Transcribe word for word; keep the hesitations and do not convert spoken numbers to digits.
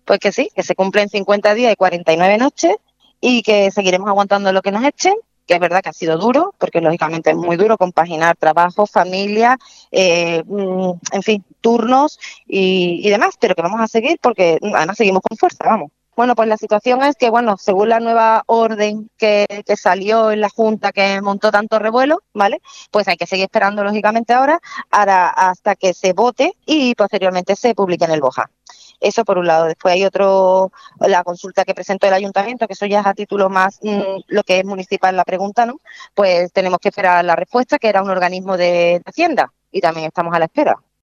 Pues que sí, que se cumplen cincuenta días y cuarenta y nueve noches y que seguiremos aguantando lo que nos echen, que es verdad que ha sido duro, porque lógicamente es muy duro compaginar trabajo, familia, eh, en fin, turnos y, y demás, pero que vamos a seguir porque además seguimos con fuerza, vamos. Bueno, pues la situación es que, bueno, según la nueva orden que, que salió en la Junta que montó tanto revuelo, ¿vale? Pues hay que seguir esperando, lógicamente, ahora, ahora hasta que se vote y posteriormente se publique en el BOJA. Eso por un lado. Después hay otro, la consulta que presentó el ayuntamiento, que eso ya es a título más mmm, lo que es municipal la pregunta, ¿no? Pues tenemos que esperar la respuesta, que era un organismo de, de Hacienda, y también estamos a la espera.